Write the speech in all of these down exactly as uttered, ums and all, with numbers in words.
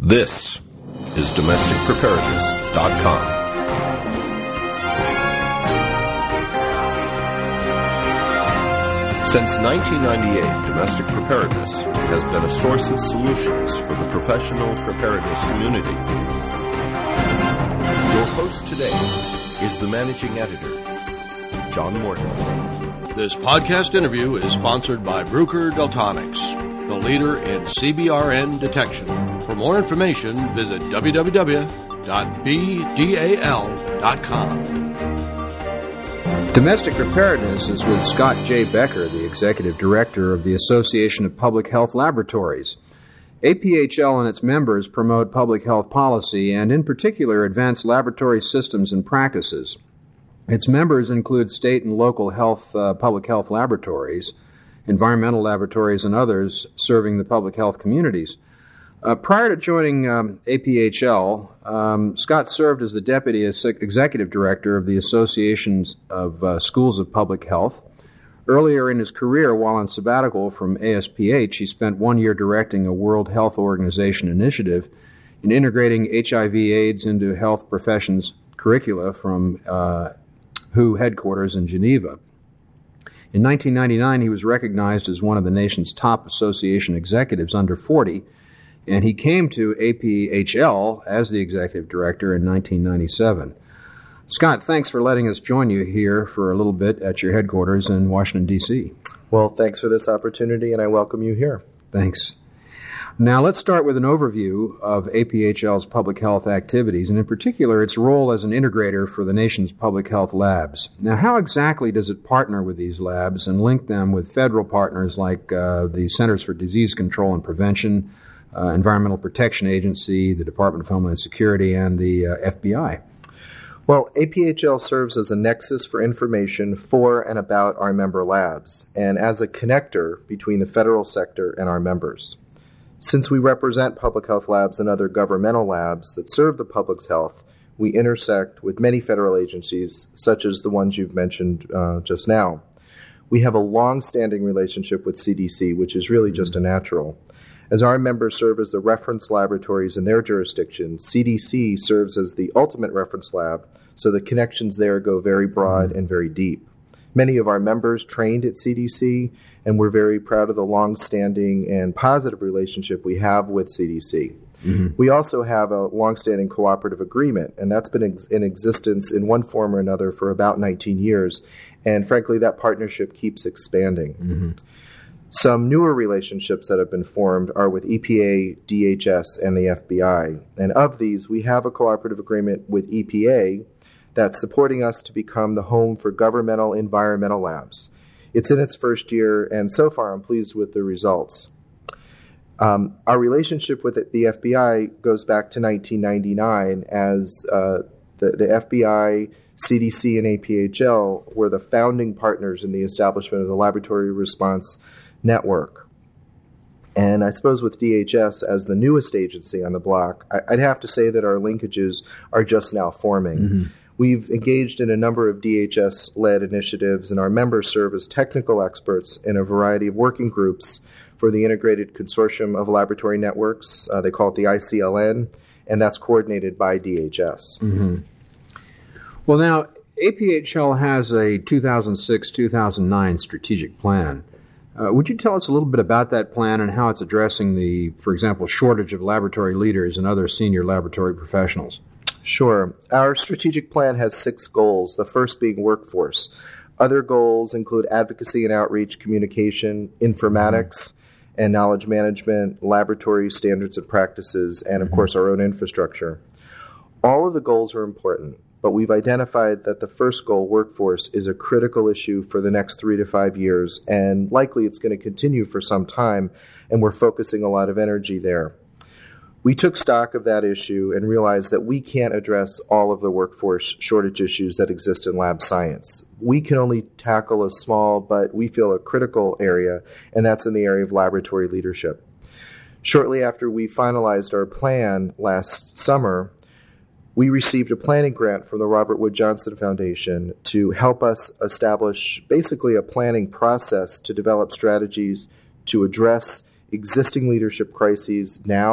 This is domestic preparedness dot com. Since nineteen ninety-eight, Domestic Preparedness has been a source of solutions for the professional preparedness community. Your host today is the managing editor, John Morton. This podcast interview is sponsored by Bruker Daltonics, the leader in C B R N detection. For more information, visit w w w dot b dal dot com. Domestic Preparedness is with Scott J. Becker, the Executive Director of the Association of Public Health Laboratories. A P H L and its members promote public health policy and, in particular, advanced laboratory systems and practices. Its members include state and local health, uh, public health laboratories, environmental laboratories, and others serving the public health communities. Uh, prior to joining um, A P H L, um, Scott served as the Deputy Executive Director of the Associations of uh, Schools of Public Health. Earlier in his career, while on sabbatical from A S P H, he spent one year directing a World Health Organization initiative in integrating H I V AIDS into health professions curricula from uh, W H O headquarters in Geneva. In nineteen ninety-nine, he was recognized as one of the nation's top association executives under forty, and he came to A P H L as the executive director in nineteen ninety-seven. Scott, thanks for letting us join you here for a little bit at your headquarters in Washington, D C Well, thanks for this opportunity, and I welcome you here. Thanks. Now, let's start with an overview of A P H L's public health activities, and in particular, its role as an integrator for the nation's public health labs. Now, how exactly does it partner with these labs and link them with federal partners like uh, the Centers for Disease Control and Prevention, uh, Environmental Protection Agency, the Department of Homeland Security, and the uh, F B I? Well, A P H L serves as a nexus for information for and about our member labs, and as a connector between the federal sector and our members. Since we represent public health labs and other governmental labs that serve the public's health, we intersect with many federal agencies, such as the ones you've mentioned uh, just now. We have a long-standing relationship with C D C, which is really just a natural. As our members serve as the reference laboratories in their jurisdiction, C D C serves as the ultimate reference lab, so the connections there go very broad and very deep. Many of our members trained at C D C, and we're very proud of the long-standing and positive relationship we have with C D C. Mm-hmm. We also have a long-standing cooperative agreement, and that's been ex- in existence in one form or another for about nineteen years, and frankly, that partnership keeps expanding. Mm-hmm. Some newer relationships that have been formed are with E P A, D H S, and the F B I, and of these, we have a cooperative agreement with E P A that's supporting us to become the home for governmental environmental labs. It's in its first year, and so far I'm pleased with the results. Um, our relationship with the F B I goes back to nineteen ninety-nine as uh, the, the F B I, C D C, and A P H L were the founding partners in the establishment of the Laboratory Response Network. And I suppose with D H S as the newest agency on the block, I'd have to say that our linkages are just now forming. Mm-hmm. We've engaged in a number of D H S-led initiatives, and our members serve as technical experts in a variety of working groups for the Integrated Consortium of Laboratory Networks. Uh, they call it the I C L N, and that's coordinated by D H S. Mm-hmm. Well, now, A P H L has a two thousand six to two thousand nine strategic plan. Uh, would you tell us a little bit about that plan and how it's addressing the, for example, shortage of laboratory leaders and other senior laboratory professionals? Sure. Our strategic plan has six goals, the first being workforce. Other goals include advocacy and outreach, communication, informatics, and knowledge management, laboratory standards and practices, and, of course, our own infrastructure. All of the goals are important, but we've identified that the first goal, workforce, is a critical issue for the next three to five years, and likely it's going to continue for some time, and we're focusing a lot of energy there. We took stock of that issue and realized that we can't address all of the workforce shortage issues that exist in lab science. We can only tackle a small, but we feel a critical area, and that's in the area of laboratory leadership. Shortly after we finalized our plan last summer, we received a planning grant from the Robert Wood Johnson Foundation to help us establish basically a planning process to develop strategies to address existing leadership crises now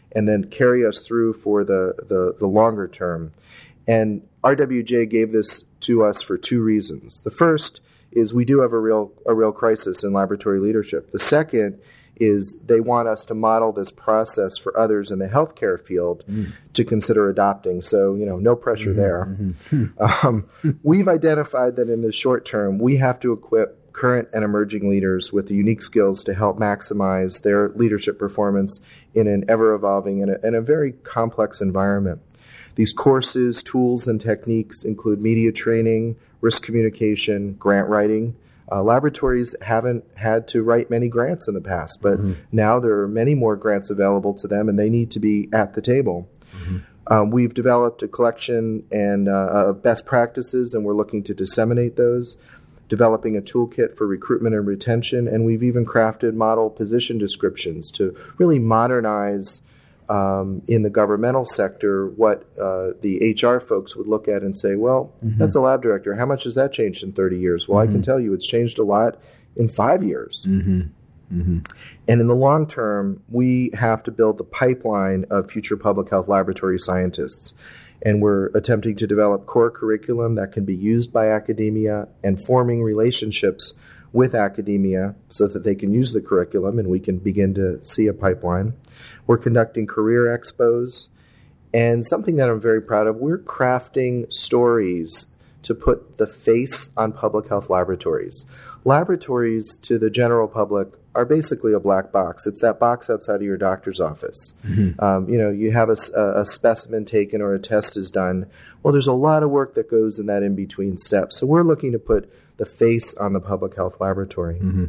and then carry us through for the, the, the longer term. And R W J gave this to us for two reasons. The first is we do have a real a real crisis in laboratory leadership. The second is they want us to model this process for others in the healthcare field mm. to consider adopting. So, you know, no pressure mm-hmm, there. Mm-hmm. Um, we've identified that in the short term, we have to equip current and emerging leaders with the unique skills to help maximize their leadership performance in an ever-evolving and a, and a very complex environment. These courses, tools, and techniques include media training, risk communication, grant writing. Uh, laboratories haven't had to write many grants in the past, but mm-hmm. now there are many more grants available to them, and they need to be at the table. Mm-hmm. Um, we've developed a collection and uh, of best practices, and we're looking to disseminate those, developing a toolkit for recruitment and retention, and we've even crafted model position descriptions to really modernize Um, in the governmental sector, what uh, the H R folks would look at and say, well, mm-hmm. that's a lab director. How much has that changed in thirty years? Well, mm-hmm. I can tell you it's changed a lot in five years. Mm-hmm. Mm-hmm. And in the long term, we have to build the pipeline of future public health laboratory scientists. And we're attempting to develop core curriculum that can be used by academia and forming relationships with academia so that they can use the curriculum and we can begin to see a pipeline. We're conducting career expos, and something that I'm very proud of, we're crafting stories to put the face on public health laboratories. Laboratories to the general public are basically a black box. It's that box outside of your doctor's office. Mm-hmm. Um, you know, you have a, a specimen taken or a test is done. Well, there's a lot of work that goes in that in-between step. So we're looking to put the face on the public health laboratory. Mm-hmm.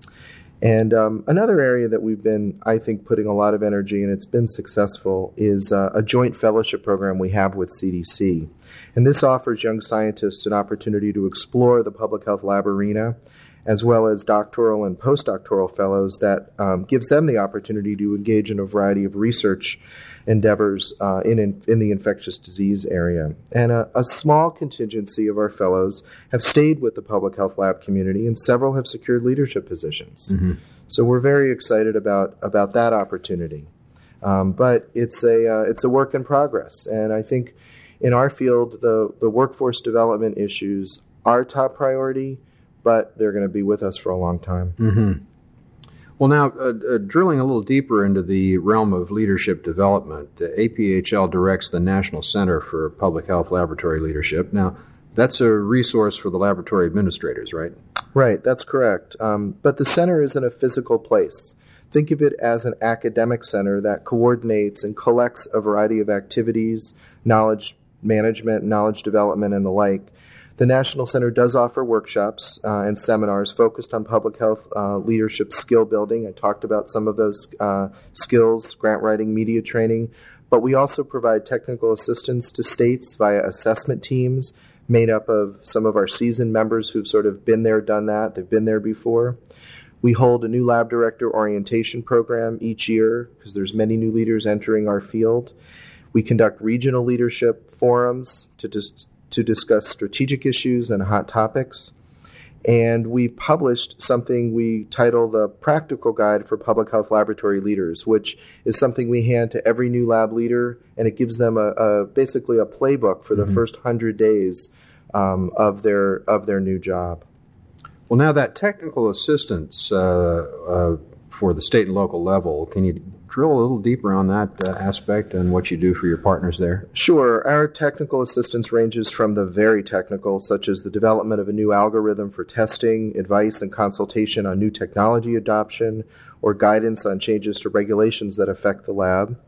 And um, another area that we've been, I think, putting a lot of energy, and it's been successful, is uh, a joint fellowship program we have with C D C. And this offers young scientists an opportunity to explore the public health lab arena, as well as doctoral and postdoctoral fellows that um, gives them the opportunity to engage in a variety of research endeavors uh, in, in in the infectious disease area. And a, a small contingency of our fellows have stayed with the public health lab community, and several have secured leadership positions. Mm-hmm. So we're very excited about about that opportunity. Um, but it's a uh, it's a work in progress, and I think in our field the the workforce development issues are top priority, but they're going to be with us for a long time. Mm-hmm. Well, now, uh, uh, drilling a little deeper into the realm of leadership development, uh, A P H L directs the National Center for Public Health Laboratory Leadership. Now, that's a resource for the laboratory administrators, right? Right, that's correct. Um, but the center isn't a physical place. Think of it as an academic center that coordinates and collects a variety of activities, knowledge management, knowledge development, and the like. The National Center does offer workshops uh, and seminars focused on public health uh, leadership skill building. I talked about some of those uh, skills, grant writing, media training, but we also provide technical assistance to states via assessment teams made up of some of our seasoned members who've sort of been there, done that. They've been there before. We hold a new lab director orientation program each year because there's many new leaders entering our field. We conduct regional leadership forums to just to discuss strategic issues and hot topics. And we've published something we title the Practical Guide for Public Health Laboratory Leaders, which is something we hand to every new lab leader, and it gives them a, a basically a playbook for the mm-hmm. first hundred days um, of their of their new job. Well, now that technical assistance uh, uh, for the state and local level, can you drill a little deeper on that uh, aspect and what you do for your partners there? Sure. Our technical assistance ranges from the very technical, such as the development of a new algorithm for testing, advice and consultation on new technology adoption, or guidance on changes to regulations that affect the lab,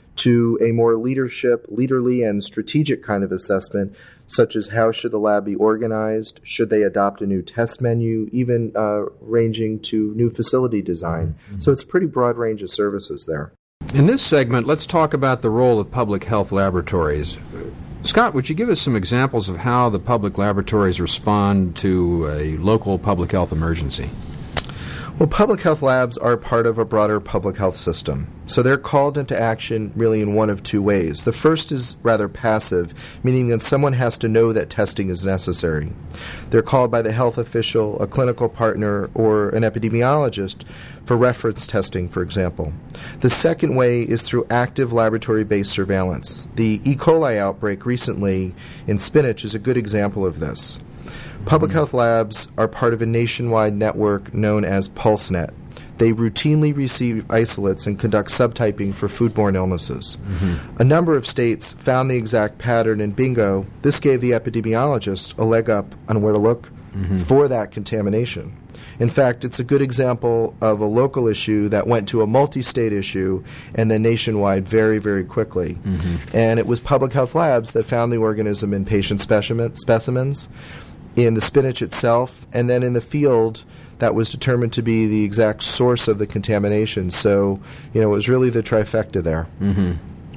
to a more leadership, leaderly, and strategic kind of assessment, such as how should the lab be organized, should they adopt a new test menu, even uh, ranging to new facility design. Mm-hmm. So it's a pretty broad range of services there. In this segment, let's talk about the role of public health laboratories. Scott, would you give us some examples of how the public laboratories respond to a local public health emergency? Well, public health labs are part of a broader public health system. So they're called into action really in one of two ways. The first is rather passive, meaning that someone has to know that testing is necessary. They're called by the health official, a clinical partner, or an epidemiologist for reference testing, for example. The second way is through active laboratory-based surveillance. The E. coli outbreak recently in spinach is a good example of this. Public health labs are part of a nationwide network known as PulseNet. They routinely receive isolates and conduct subtyping for foodborne illnesses. Mm-hmm. A number of states found the exact pattern, and bingo, this gave the epidemiologists a leg up on where to look mm-hmm. for that contamination. In fact, it's a good example of a local issue that went to a multi-state issue and then nationwide very, very quickly. Mm-hmm. And it was public health labs that found the organism in patient specimen, specimens, in the spinach itself, and then in the field that was determined to be the exact source of the contamination. So, you know, it was really the trifecta there. Mm-hmm.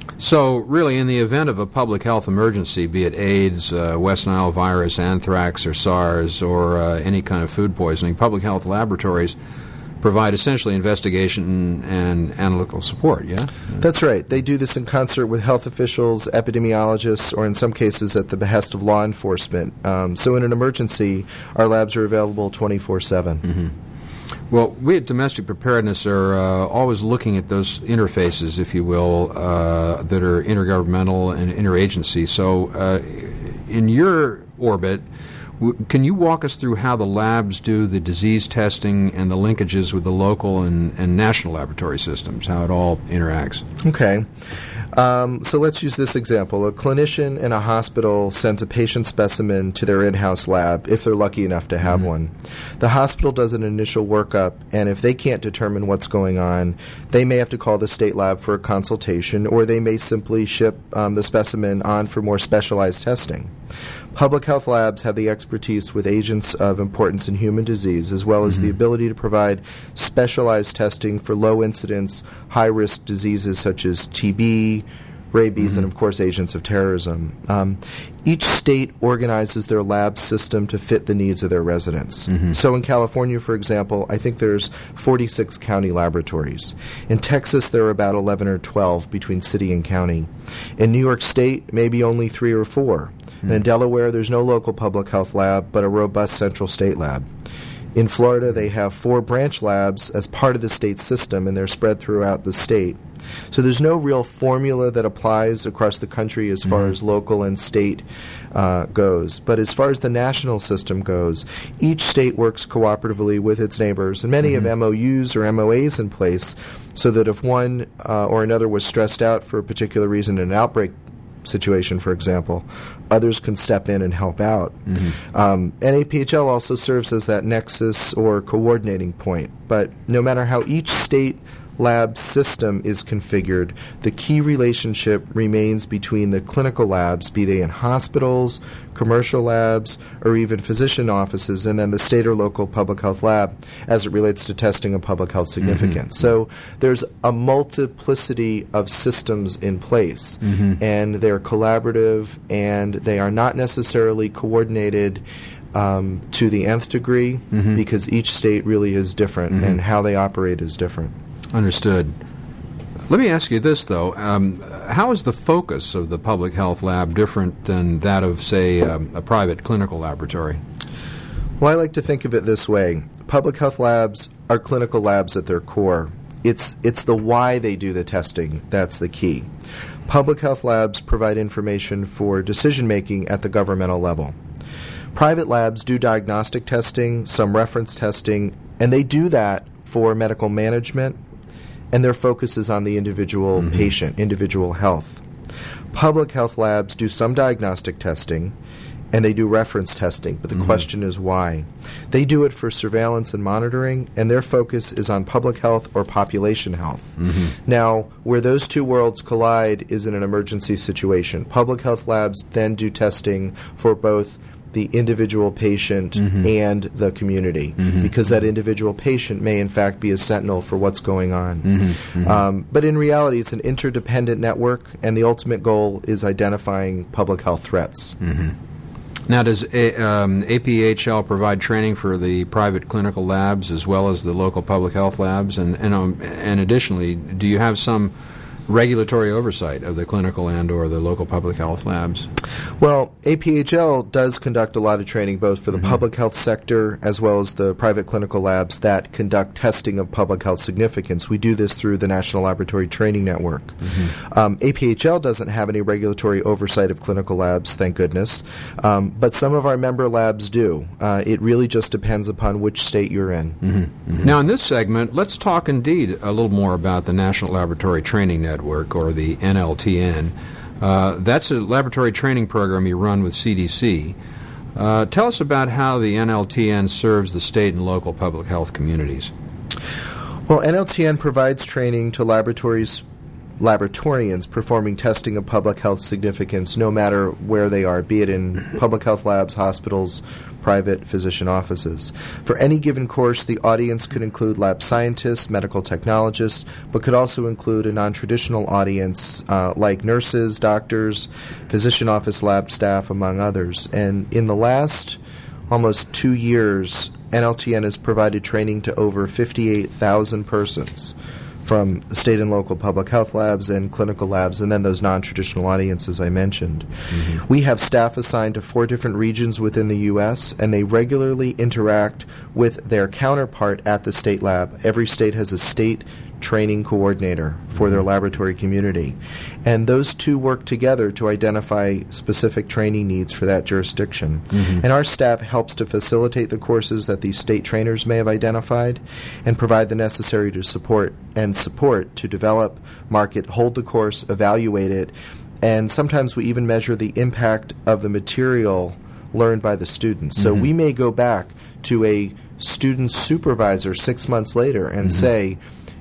So, really, in the event of a public health emergency, be it AIDS, uh, West Nile virus, anthrax, or SARS, or uh, any kind of food poisoning, public health laboratories provide essentially investigation and analytical support, yeah? That's right. They do this in concert with health officials, epidemiologists, or in some cases at the behest of law enforcement. Um, so in an emergency, our labs are available twenty-four seven. Mm-hmm. Well, we at Domestic Preparedness are uh, always looking at those interfaces, if you will, uh, that are intergovernmental and interagency. So uh, in your orbit, can you walk us through how the labs do the disease testing and the linkages with the local and, and national laboratory systems, how it all interacts? Okay. Um, so let's use this example. A clinician in a hospital sends a patient specimen to their in-house lab, if they're lucky enough to have mm-hmm. one. The hospital does an initial workup, and if they can't determine what's going on, they may have to call the state lab for a consultation, or they may simply ship um, the specimen on for more specialized testing. Public health labs have the expertise with agents of importance in human disease, as well as mm-hmm. the ability to provide specialized testing for low-incidence, high-risk diseases such as T B, rabies, mm-hmm. and, of course, agents of terrorism. Um, each state organizes their lab system to fit the needs of their residents. Mm-hmm. So in California, for example, I think there's forty-six county laboratories. In Texas, there are about eleven or twelve between city and county. In New York State, maybe only three or four. And in Delaware, there's no local public health lab, but a robust central state lab. In Florida, they have four branch labs as part of the state system, and they're spread throughout the state. So there's no real formula that applies across the country as far mm-hmm. as local and state uh, goes. But as far as the national system goes, each state works cooperatively with its neighbors, and many mm-hmm. have M O Us or M O As in place so that if one uh, or another was stressed out for a particular reason in an outbreak situation, for example, others can step in and help out. Mm-hmm. Um, and A P H L also serves as that nexus or coordinating point. But no matter how each state lab system is configured, the key relationship remains between the clinical labs, be they in hospitals, commercial labs, or even physician offices, and then the state or local public health lab as it relates to testing of public health significance. Mm-hmm. So there's a multiplicity of systems in place, mm-hmm. and they're collaborative, and they are not necessarily coordinated um, to the nth degree mm-hmm. because each state really is different, mm-hmm. and how they operate is different. Understood. Let me ask you this, though. Um, how is the focus of the public health lab different than that of, say, um, a private clinical laboratory? Well, I like to think of it this way. Public health labs are clinical labs at their core. It's, it's the why they do the testing that's the key. Public health labs provide information for decision-making at the governmental level. Private labs do diagnostic testing, some reference testing, and they do that for medical management, and their focus is on the individual mm-hmm. patient, individual health. Public health labs do some diagnostic testing, and they do reference testing, but the mm-hmm. question is why. They do it for surveillance and monitoring, and their focus is on public health or population health. Mm-hmm. Now, where those two worlds collide is in an emergency situation. Public health labs then do testing for both the individual patient mm-hmm. and the community, mm-hmm. because that individual patient may in fact be a sentinel for what's going on. Mm-hmm. Mm-hmm. Um, but in reality, it's an interdependent network, and the ultimate goal is identifying public health threats. Mm-hmm. Now, does A, um, A P H L provide training for the private clinical labs as well as the local public health labs? And and, um, and additionally, do you have some regulatory oversight of the clinical and or the local public health labs? Well, A P H L does conduct a lot of training both for the mm-hmm. public health sector as well as the private clinical labs that conduct testing of public health significance. We do this through the National Laboratory Training Network. Mm-hmm. Um, A P H L doesn't have any regulatory oversight of clinical labs, thank goodness, um, but some of our member labs do. Uh, it really just depends upon which state you're in. Mm-hmm. Mm-hmm. Now, in this segment, let's talk indeed a little more about the National Laboratory Training Network. Network, or the N L T N. Uh, that's a laboratory training program you run with C D C. Uh, tell us about how the N L T N serves the state and local public health communities. Well, N L T N provides training to laboratories, laboratorians performing testing of public health significance no matter where they are, be it in public health labs, hospitals, private physician offices. For any given course, the audience could include lab scientists, medical technologists, but could also include a non-traditional audience uh, like nurses, doctors, physician office lab staff, among others. And in the last almost two years, N L T N has provided training to over fifty-eight thousand persons from state and local public health labs and clinical labs, and then those non-traditional audiences I mentioned. Mm-hmm. We have staff assigned to four different regions within the U S, and they regularly interact with their counterpart at the state lab. Every state has a state training coordinator for their laboratory community. And those two work together to identify specific training needs for that jurisdiction. Mm-hmm. And our staff helps to facilitate the courses that these state trainers may have identified and provide the necessary to support and support to develop, market, hold the course, evaluate it, and sometimes we even measure the impact of the material learned by the students. Mm-hmm. So we may go back to a student supervisor six months later and mm-hmm. say,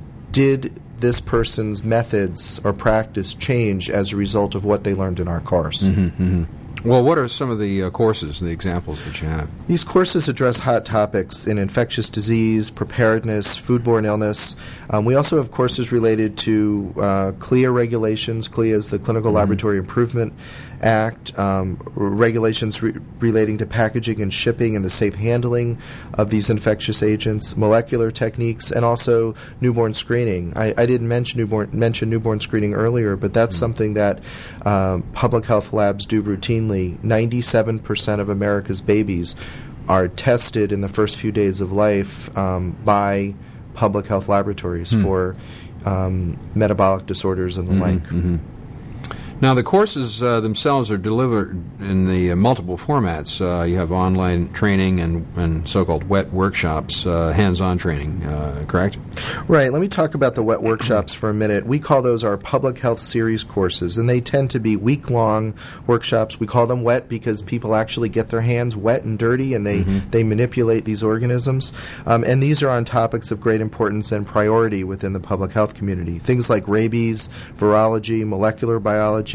did this person's methods or practice change as a result of what they learned in our course? Mm-hmm, mm-hmm. Well, what are some of the uh, courses, the examples that you have? These courses address hot topics in infectious disease, preparedness, foodborne illness. Um, we also have courses related to uh, C L I A regulations. C L I A is the Clinical mm-hmm. Laboratory Improvement Act, um, regulations re- relating to packaging and shipping and the safe handling of these infectious agents, molecular techniques, and also newborn screening. I, I didn't mention newborn, mention newborn screening earlier, but that's mm-hmm. something that um, public health labs do routinely. ninety-seven percent of America's babies are tested in the first few days of life um, by public health laboratories mm-hmm. for um, metabolic disorders and the mm-hmm, like. Mm-hmm. Now, the courses uh, themselves are delivered in the uh, multiple formats. Uh, you have online training and, and so-called wet workshops, uh, hands-on training, uh, correct? Right. Let me talk about the wet workshops for a minute. We call those our public health series courses, and they tend to be week-long workshops. We call them wet because people actually get their hands wet and dirty, and they, mm-hmm. they manipulate these organisms. Um, and these are on topics of great importance and priority within the public health community. Things like rabies, virology, molecular biology,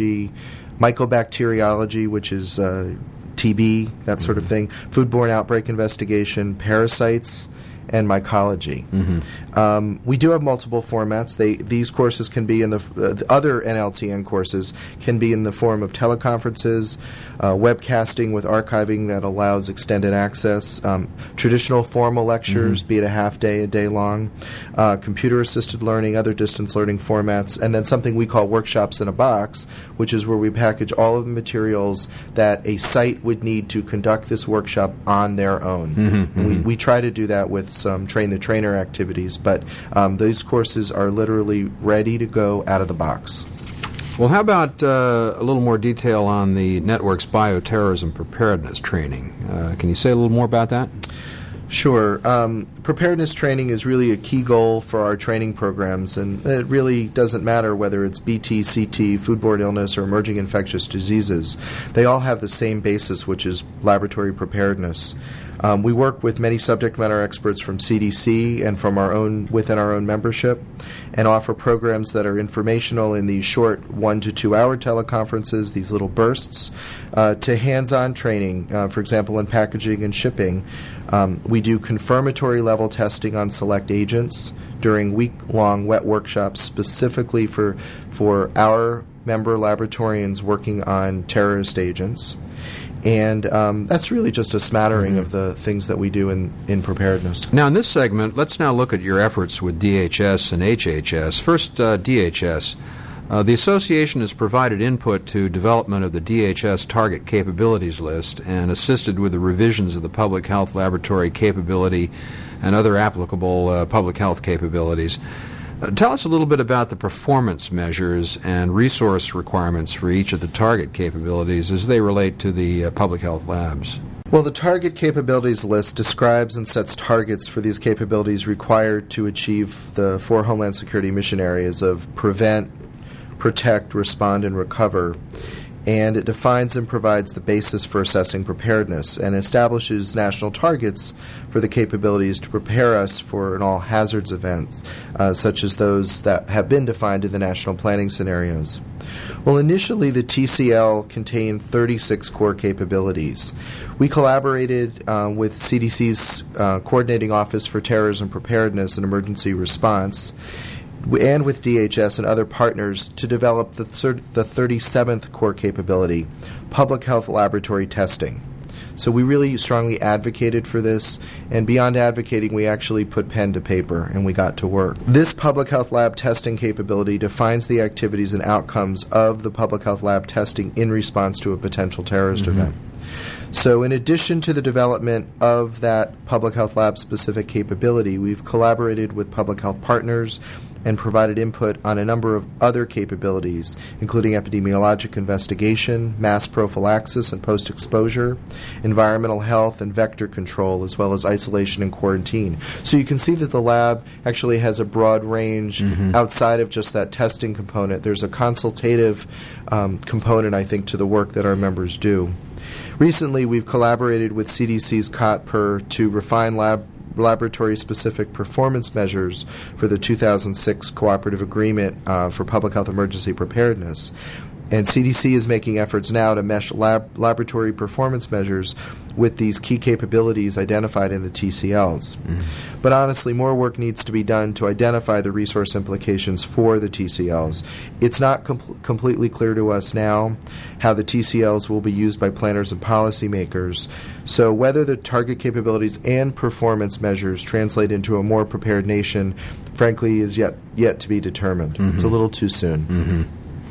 mycobacteriology, which is uh, T B, that sort of thing, foodborne outbreak investigation, parasites, and mycology. Mm-hmm. Um, we do have multiple formats. They these courses can be in the, uh, the other N L T N courses can be in the form of teleconferences, uh, webcasting with archiving that allows extended access, um, traditional formal lectures, mm-hmm. be it a half day, a day long, uh, computer-assisted learning, other distance learning formats, and then something we call workshops in a box, which is where we package all of the materials that a site would need to conduct this workshop on their own. Mm-hmm, and mm-hmm. we, we try to do that with some train-the-trainer activities, but um, these courses are literally ready to go out of the box. Well, how about uh, a little more detail on the network's bioterrorism preparedness training? Uh, can you say a little more about that? Sure. Um, preparedness training is really a key goal for our training programs, and it really doesn't matter whether it's B T, C T, foodborne illness, or emerging infectious diseases. They all have the same basis, which is laboratory preparedness. Um, we work with many subject matter experts from C D C and from our own within our own membership, and offer programs that are informational in these short one to two hour teleconferences, these little bursts, uh, to hands-on training. Uh, for example, in packaging and shipping, um, we do confirmatory level testing on select agents during week-long wet workshops specifically for for our member laboratorians working on terrorist agents. And um, that's really just a smattering mm-hmm. of the things that we do in, in preparedness. Now, in this segment, let's now look at your efforts with D H S and H H S. First, uh, D H S. Uh, the association has provided input to development of the D H S Target Capabilities List and assisted with the revisions of the Public Health Laboratory Capability and other applicable uh, public health capabilities. Uh, tell us a little bit about the performance measures and resource requirements for each of the target capabilities as they relate to the uh, public health labs. Well, the Target Capabilities List describes and sets targets for these capabilities required to achieve the four Homeland Security mission areas of prevent, protect, respond, and recover. And it defines and provides the basis for assessing preparedness and establishes national targets for the capabilities to prepare us for an all-hazards events, uh, such as those that have been defined in the national planning scenarios. Well, initially, the T C L contained thirty-six core capabilities. We collaborated uh, with C D C's uh, Coordinating Office for Terrorism Preparedness and Emergency Response, and with D H S and other partners to develop the, thir- the thirty-seventh core capability, public health laboratory testing. So we really strongly advocated for this, and beyond advocating, we actually put pen to paper and we got to work. This public health lab testing capability defines the activities and outcomes of the public health lab testing in response to a potential terrorist mm-hmm. event. So in addition to the development of that public health lab specific capability, we've collaborated with public health partners and provided input on a number of other capabilities, including epidemiologic investigation, mass prophylaxis and post-exposure, environmental health and vector control, as well as isolation and quarantine. So you can see that the lab actually has a broad range mm-hmm. outside of just that testing component. There's a consultative um, component, I think, to the work that our members do. Recently, we've collaborated with C D C's C O T P R to refine lab laboratory-specific performance measures for the two thousand six Cooperative Agreement uh, for Public Health Emergency Preparedness. And C D C is making efforts now to mesh lab laboratory performance measures with these key capabilities identified in the T C Ls. Mm-hmm. But honestly, more work needs to be done to identify the resource implications for the T C Ls. It's not com- completely clear to us now how the T C Ls will be used by planners and policymakers. So whether the target capabilities and performance measures translate into a more prepared nation, frankly, is yet yet to be determined. Mm-hmm. It's a little too soon. Mm-hmm.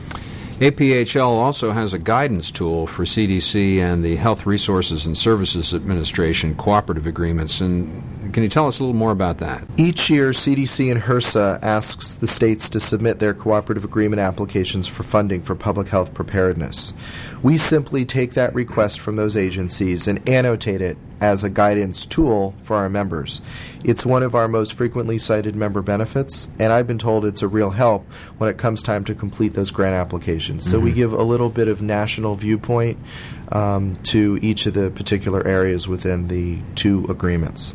A P H L also has a guidance tool for C D C and the Health Resources and Services Administration cooperative agreements. And can you tell us a little more about that? Each year, C D C and HRSA asks the states to submit their cooperative agreement applications for funding for public health preparedness. We simply take that request from those agencies and annotate it as a guidance tool for our members. It's one of our most frequently cited member benefits, and I've been told it's a real help when it comes time to complete those grant applications. Mm-hmm. So we give a little bit of national viewpoint um, to each of the particular areas within the two agreements.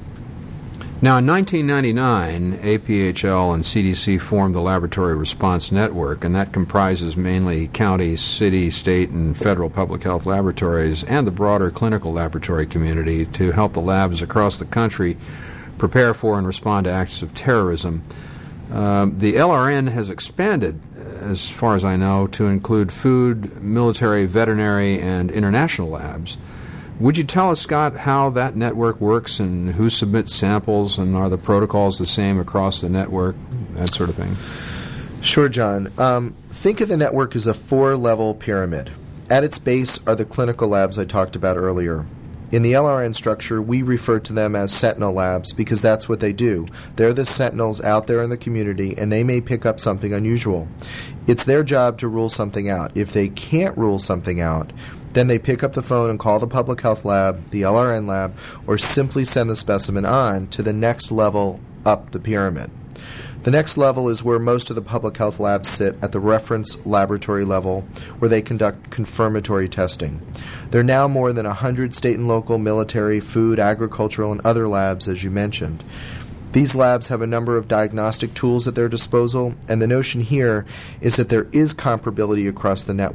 Now, in nineteen ninety-nine, A P H L and C D C formed the Laboratory Response Network, and that comprises mainly county, city, state, and federal public health laboratories and the broader clinical laboratory community to help the labs across the country prepare for and respond to acts of terrorism. Um, the L R N has expanded, as far as I know, to include food, military, veterinary, and international labs. Would you tell us, Scott, how that network works and who submits samples, and are the protocols the same across the network, that sort of thing? Sure, John. Um, think of the network as a four-level pyramid. At its base are the clinical labs I talked about earlier. In the L R N structure, we refer to them as sentinel labs because that's what they do. They're the sentinels out there in the community, and they may pick up something unusual. It's their job to rule something out. If they can't rule something out, then they pick up the phone and call the public health lab, the L R N lab, or simply send the specimen on to the next level up the pyramid. The next level is where most of the public health labs sit, at the reference laboratory level, where they conduct confirmatory testing. There are now more than one hundred state and local military, food, agricultural, and other labs, as you mentioned. These labs have a number of diagnostic tools at their disposal, and the notion here is that there is comparability across the network.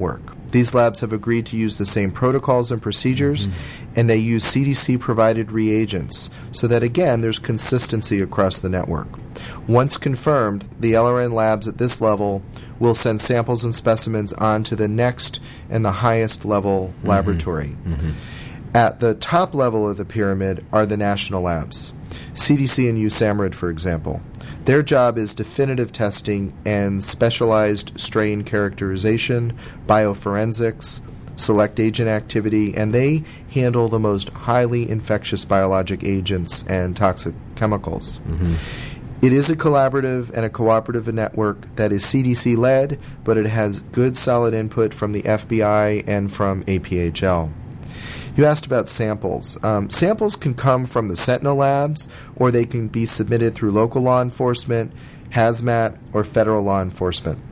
These labs have agreed to use the same protocols and procedures, mm-hmm. and they use C D C-provided reagents so that, again, there's consistency across the network. Once confirmed, the L R N labs at this level will send samples and specimens on to the next and the highest level mm-hmm. laboratory. Mm-hmm. At the top level of the pyramid are the national labs, C D C and U S A M R I D, for example. Their job is definitive testing and specialized strain characterization, bioforensics, select agent activity, and they handle the most highly infectious biologic agents and toxic chemicals. Mm-hmm. It is a collaborative and a cooperative network that is C D C-led, but it has good, solid input from the F B I and from A P H L. You asked about samples. Um, samples can come from the Sentinel labs, or they can be submitted through local law enforcement, hazmat, or federal law enforcement.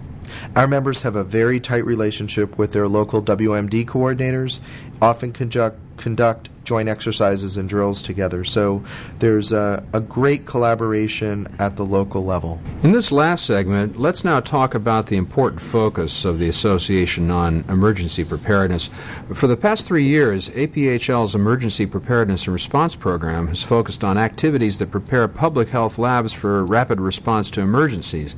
Our members have a very tight relationship with their local W M D coordinators, often conduct, conduct joint exercises and drills together. So there's a, a great collaboration at the local level. In this last segment, let's now talk about the important focus of the Association on Emergency Preparedness. For the past three years, A P H L's Emergency Preparedness and Response Program has focused on activities that prepare public health labs for rapid response to emergencies.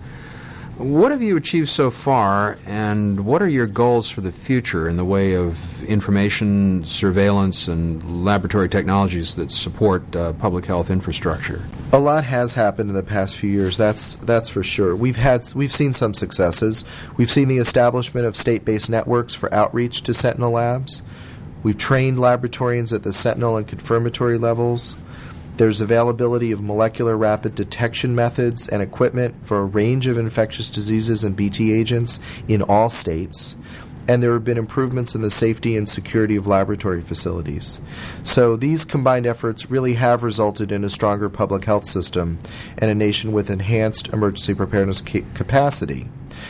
What have you achieved so far, and what are your goals for the future in the way of information, surveillance, and laboratory technologies that support uh, public health infrastructure? A lot has happened in the past few years. That's that's for sure. We've had we've seen some successes. We've seen the establishment of state-based networks for outreach to Sentinel labs. We've trained laboratorians at the Sentinel and confirmatory levels. There's availability of molecular rapid detection methods and equipment for a range of infectious diseases and B T agents in all states. And there have been improvements in the safety and security of laboratory facilities. So these combined efforts really have resulted in a stronger public health system and a nation with enhanced emergency preparedness ca- capacity.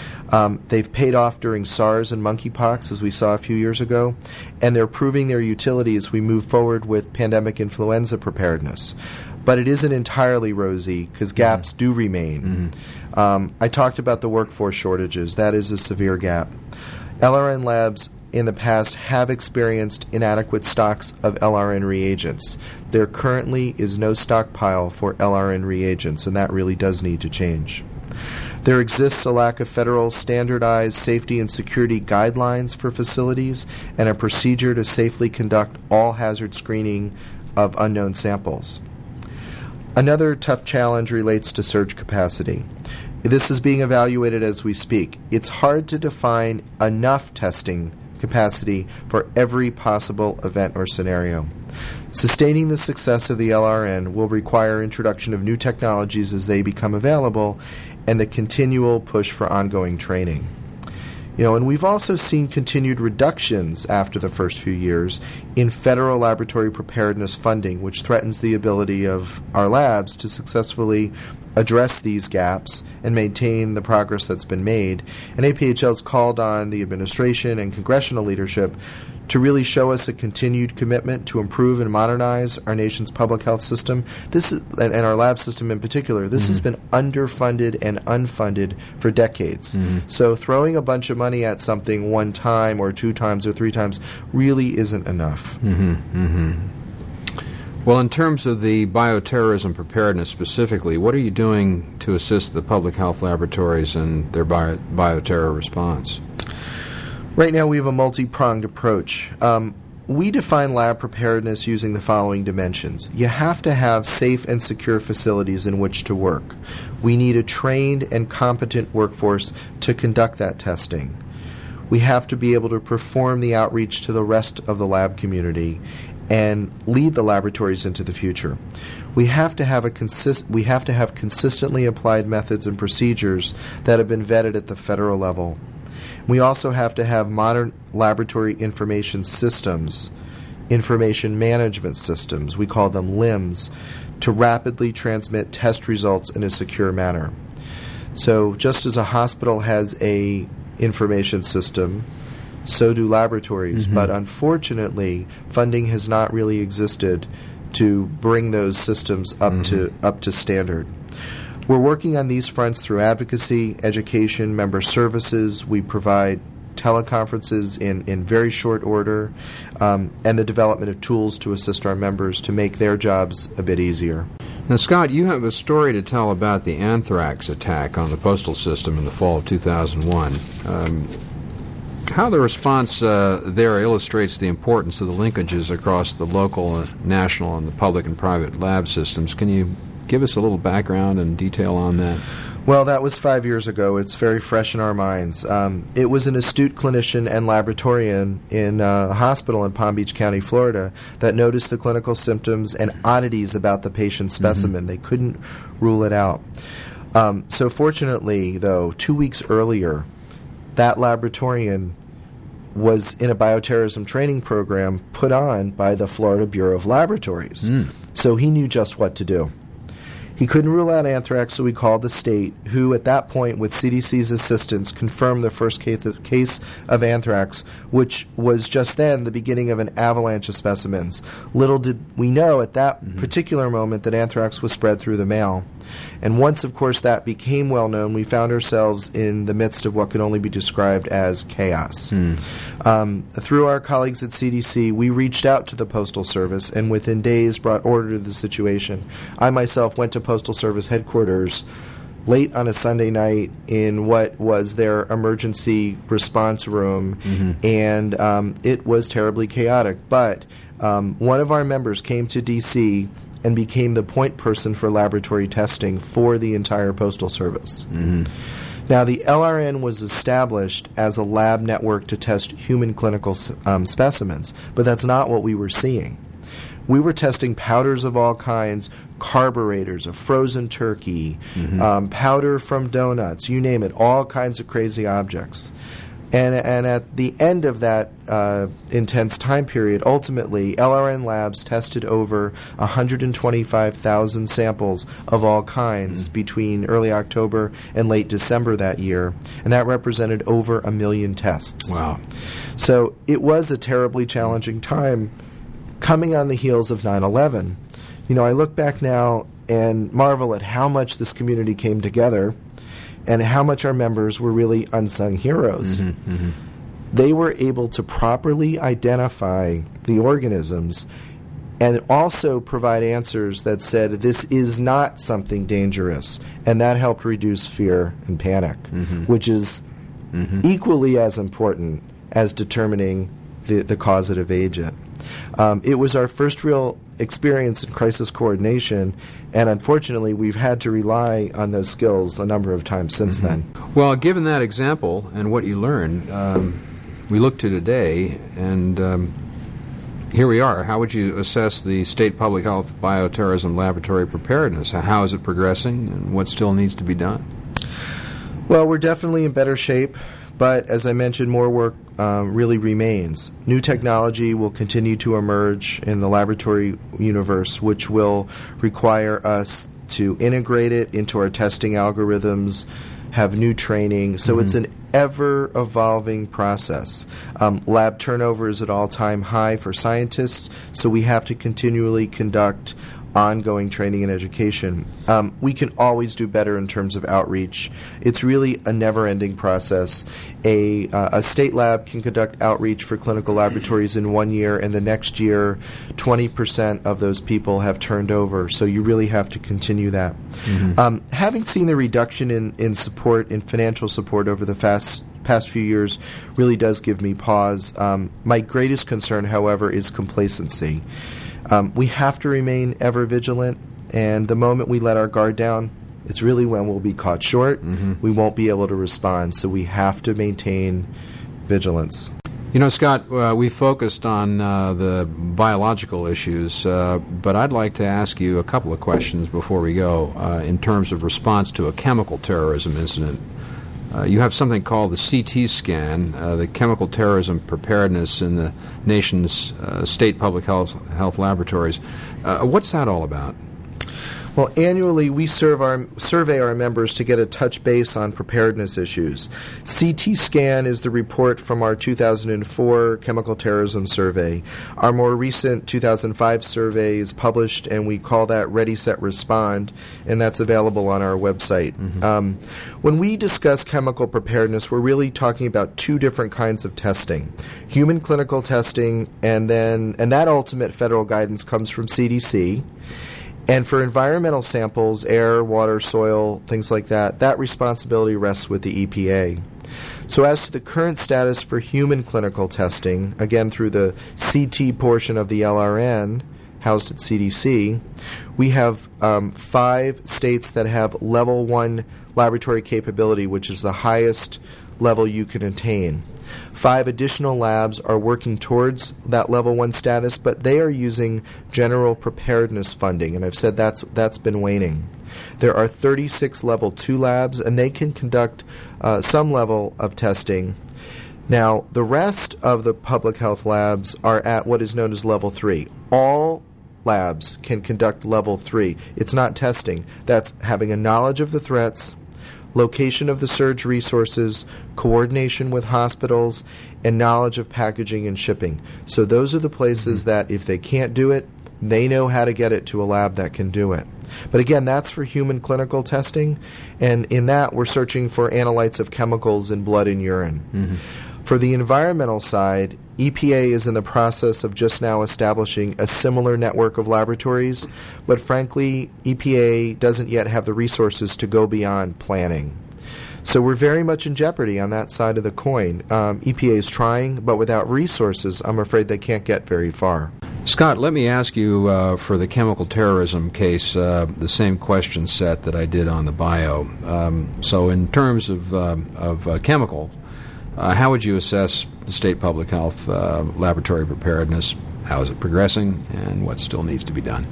Um, they've paid off during SARS and monkeypox, as we saw a few years ago, and they're proving their utility as we move forward with pandemic influenza preparedness. But it isn't entirely rosy because gaps mm-hmm. do remain. Mm-hmm. Um, I talked about the workforce shortages. That is a severe gap. L R N labs in the past have experienced inadequate stocks of L R N reagents. There currently is no stockpile for L R N reagents, and that really does need to change. There exists a lack of federal standardized safety and security guidelines for facilities and a procedure to safely conduct all hazard screening of unknown samples. Another tough challenge relates to surge capacity. This is being evaluated as we speak. It's hard to define enough testing capacity for every possible event or scenario. Sustaining the success of the L R N will require introduction of new technologies as they become available and the continual push for ongoing training. You know, and we've also seen continued reductions after the first few years in federal laboratory preparedness funding, which threatens the ability of our labs to successfully address these gaps and maintain the progress that's been made. And A P H L's called on the administration and congressional leadership to really show us a continued commitment to improve and modernize our nation's public health system. This is, and, and our lab system in particular. This mm-hmm. has been underfunded and unfunded for decades. Mm-hmm. So throwing a bunch of money at something one time or two times or three times really isn't enough. Mm-hmm. Mm-hmm. Well, in terms of the bioterrorism preparedness specifically, what are you doing to assist the public health laboratories in their bio- bioterror response? Right now we have a multi-pronged approach. Um, we define lab preparedness using the following dimensions. You have to have safe and secure facilities in which to work. We need a trained and competent workforce to conduct that testing. We have to be able to perform the outreach to the rest of the lab community and lead the laboratories into the future. We have to have a consist- we have to have consistently applied methods and procedures that have been vetted at the federal level. We also have to have modern laboratory information systems, information management systems, we call them L I M S, to rapidly transmit test results in a secure manner. So just as a hospital has a information system, so do laboratories. Mm-hmm. But unfortunately, funding has not really existed to bring those systems up mm-hmm. to up to standard. We're working on these fronts through advocacy, education, member services. We provide teleconferences in, in very short order, um, and the development of tools to assist our members to make their jobs a bit easier. Now, Scott, you have a story to tell about the anthrax attack on the postal system in the fall of two thousand one. Um, how the response uh, there illustrates the importance of the linkages across the local, uh, national, and the public and private lab systems. Can you give us a little background and detail on that? Well, that was five years ago. It's very fresh in our minds. Um, it was an astute clinician and laboratorian in uh, a hospital in Palm Beach County, Florida, that noticed the clinical symptoms and oddities about the patient's specimen. Mm-hmm. They couldn't rule it out. Um, so fortunately, though, two weeks earlier, that laboratorian was in a bioterrorism training program put on by the Florida Bureau of Laboratories. Mm. So he knew just what to do. He couldn't rule out anthrax, so he called the state, who at that point, with C D C's assistance, confirmed the first case of, case of anthrax, which was just then the beginning of an avalanche of specimens. Little did we know at that mm-hmm. particular moment that anthrax was spread through the mail. And once, of course, that became well known, we found ourselves in the midst of what could only be described as chaos. Mm. Um, through our colleagues at C D C, we reached out to the Postal Service and within days brought order to the situation. I myself went to Postal Service headquarters late on a Sunday night in what was their emergency response room, mm-hmm. and um, it was terribly chaotic. But um, one of our members came to D C and became the point person for laboratory testing for the entire Postal Service. Mm-hmm. Now, the L R N was established as a lab network to test human clinical um, specimens, but that's not what we were seeing. We were testing powders of all kinds, carburetors, a frozen turkey, mm-hmm. um, powder from donuts, you name it, all kinds of crazy objects. And, and at the end of that uh, intense time period, ultimately, L R N Labs tested over one hundred twenty-five thousand samples of all kinds mm-hmm. between early October and late December that year, and that represented over a million tests. Wow. So it was a terribly challenging time coming on the heels of nine eleven. You know, I look back now and marvel at how much this community came together and how much our members were really unsung heroes. Mm-hmm, mm-hmm. They were able to properly identify the organisms and also provide answers that said this is not something dangerous, and that helped reduce fear and panic, mm-hmm. which is mm-hmm. equally as important as determining the, the causative agent. Um, it was our first real experience in crisis coordination, and unfortunately we've had to rely on those skills a number of times since mm-hmm. then. Well, given that example and what you learned, um, we look to today, and um, here we are. How would you assess the state public health bioterrorism laboratory preparedness? How is it progressing, and what still needs to be done? Well, we're definitely in better shape. But as I mentioned, more work um, really remains. New technology will continue to emerge in the laboratory universe, which will require us to integrate it into our testing algorithms, have new training. So mm-hmm. it's an ever-evolving process. Um, lab turnover is at all-time high for scientists, so we have to continually conduct ongoing training and education. Um, we can always do better in terms of outreach. It's really a never-ending process. A, uh, a state lab can conduct outreach for clinical laboratories in one year, and the next year, twenty percent of those people have turned over. So you really have to continue that. Mm-hmm. Um, having seen the reduction in, in support, in financial support over the fast past few years really does give me pause. Um, my greatest concern, however, is complacency. Um, we have to remain ever vigilant, and the moment we let our guard down, it's really when we'll be caught short. Mm-hmm. We won't be able to respond, so we have to maintain vigilance. You know, Scott, uh, we focused on uh, the biological issues, uh, but I'd like to ask you a couple of questions before we go uh, in terms of response to a chemical terrorism incident. Uh, you have something called the C T scan, uh, the Chemical Terrorism Preparedness in the nation's uh, state public health, health laboratories. Uh, what's that all about? Well, annually we serve our, survey our members to get a touch base on preparedness issues. C T SCAN is the report from our two thousand four Chemical Terrorism Survey. Our more recent two thousand five survey is published, and we call that Ready, Set, Respond, and that's available on our website. Mm-hmm. Um, when we discuss chemical preparedness, we're really talking about two different kinds of testing: human clinical testing, and then and that ultimate federal guidance comes from C D C. And for environmental samples, air, water, soil, things like that, that responsibility rests with the E P A. So as to the current status for human clinical testing, again through the C T portion of the L R N, housed at C D C, we have um, five states that have level one laboratory capability, which is the highest level you can attain. Five additional labs are working towards that level one status, but they are using general preparedness funding, and I've said that's that's been waning. There are thirty-six level two labs, and they can conduct uh, some level of testing. Now, the rest of the public health labs are at what is known as level three. All labs can conduct level three. It's not testing. That's having a knowledge of the threats, location of the surge resources, coordination with hospitals, and knowledge of packaging and shipping. So those are the places that if they can't do it, they know how to get it to a lab that can do it. But again, that's for human clinical testing, and in that we're searching for analytes of chemicals in blood and urine. Mm-hmm. For the environmental side, E P A is in the process of just now establishing a similar network of laboratories, but frankly, E P A doesn't yet have the resources to go beyond planning. So we're very much in jeopardy on that side of the coin. Um, E P A is trying, but without resources, I'm afraid they can't get very far. Scott, let me ask you uh, for the chemical terrorism case uh, the same question set that I did on the bio. Um, so in terms of, uh, of uh, chemical, Uh, how would you assess the state public health uh, laboratory preparedness? How is it progressing, and what still needs to be done?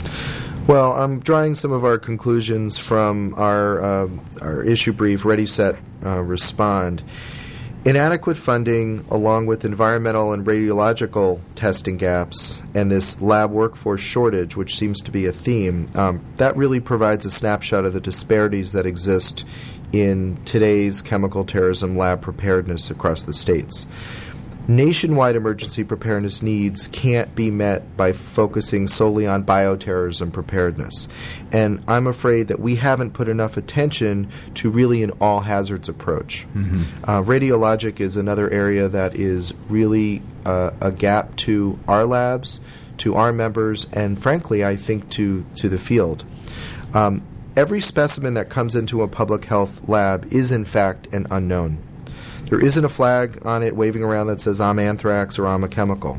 Well, I'm drawing some of our conclusions from our uh, our issue brief, Ready, Set, uh, Respond. Inadequate funding, along with environmental and radiological testing gaps, and this lab workforce shortage, which seems to be a theme, um, that really provides a snapshot of the disparities that exist in today's chemical terrorism lab preparedness across the states. Nationwide emergency preparedness needs can't be met by focusing solely on bioterrorism preparedness. And I'm afraid that we haven't put enough attention to really an all-hazards approach. Mm-hmm. Uh, radiologic is another area that is really uh, a gap to our labs, to our members, and frankly, I think to, to the field. Um, Every specimen that comes into a public health lab is, in fact, an unknown. There isn't a flag on it waving around that says, I'm anthrax or I'm a chemical.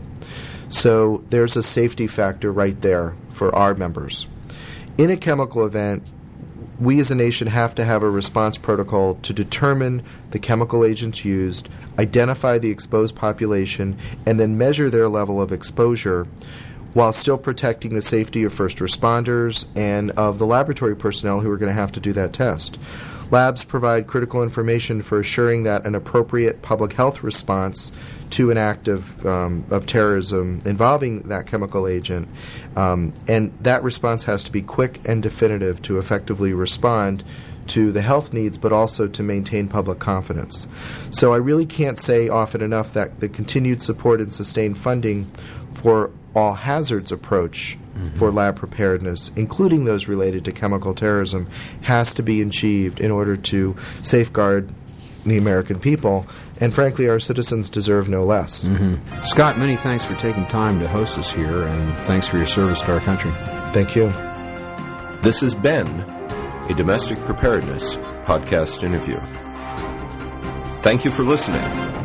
So there's a safety factor right there for our members. In a chemical event, we as a nation have to have a response protocol to determine the chemical agents used, identify the exposed population, and then measure their level of exposure, while still protecting the safety of first responders and of the laboratory personnel who are going to have to do that test. Labs provide critical information for assuring that an appropriate public health response to an act of, um, of terrorism involving that chemical agent, um, and that response has to be quick and definitive to effectively respond to the health needs, but also to maintain public confidence. So I really can't say often enough that the continued support and sustained funding for all hazards approach mm-hmm. for lab preparedness, including those related to chemical terrorism, has to be achieved in order to safeguard the American people. And frankly, our citizens deserve no less. Mm-hmm. Scott, many thanks for taking time to host us here, and thanks for your service to our country. Thank you. This has been a Domestic Preparedness podcast interview. Thank you for listening.